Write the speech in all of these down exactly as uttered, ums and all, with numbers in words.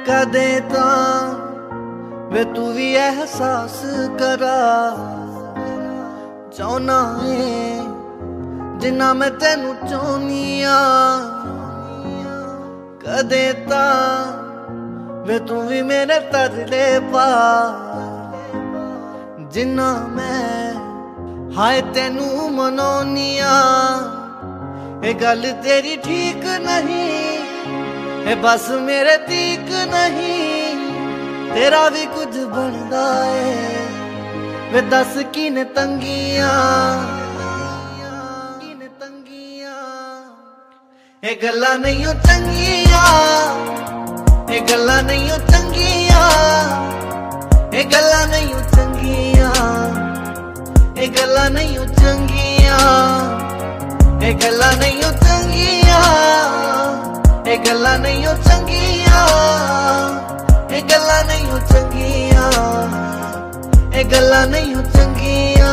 कदे तां वे तू भी एहसास करा चाहना है जिन्ना मैं तेनू चाहनी आ। कदे तां वे तू भी मेरे तरले पा जिन्ना मैं हाय तेनू मनाउनी आ। ये गल तेरी ठीक नहीं ए बस मेरे तीक नहीं तेरा भी कुछ बनदा है वे दस किने तंगियां किने तंगियां। ए गल्लां नहीं ओ चंगियां ए गल्लां नहीं ओ चंगियां ए गल्लां नहीं ओ चंगियां ए गल्लां नहीं ओ चंगियां ए गल्लां नहीं ओ चंगियां ए गल्लां नहीं ओ चंगियां ए गल्लां नहीं ओ चंगियां ए गल्लां नहीं ओ चंगियां।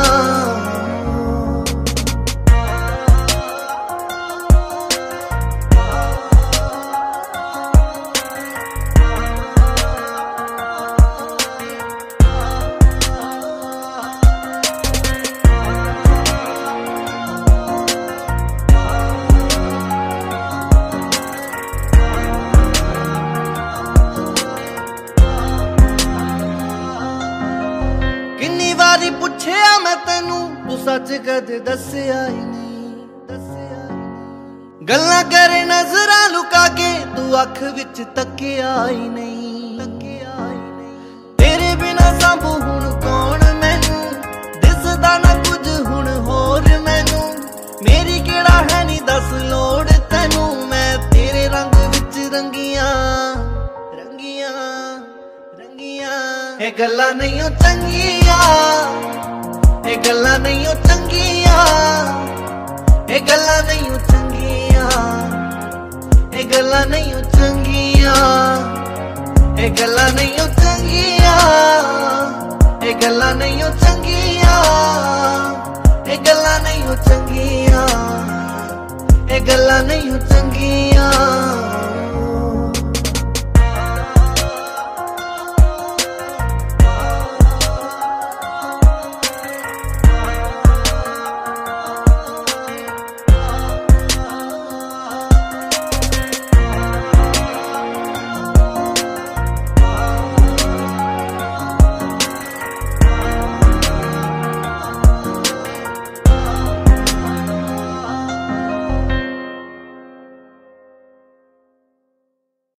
किन्नी वारी पुछया मैं तेनू तू सच कदे दस्या ही नहीं दस्या गल्लां करे नजरां लुका के तू अख विच तकिया ही नहीं तकिया ही नहीं। तेरे बिना सांभू हुण कौन मैनू दिसदा ना कुछ हुण होर मैनू मेरी केड़ा है नी दस लोड़ तेनू मैं तेरे रंग विच रंगियां रंगियां रंगियां। ए गल्लां नहीं ओ चंगियां ए गल्लां नहीं ओ चंगियां ए गल्लां नहीं ओ चंगियां ए गल्लां नहीं ओ चंगियां ए गल्लां नहीं ओ चंगियां ए गल्लां नहीं ओ चंगियां ए गल्लां नहीं ओ चंगियां ए गल्लां नहीं ओ चंगियां।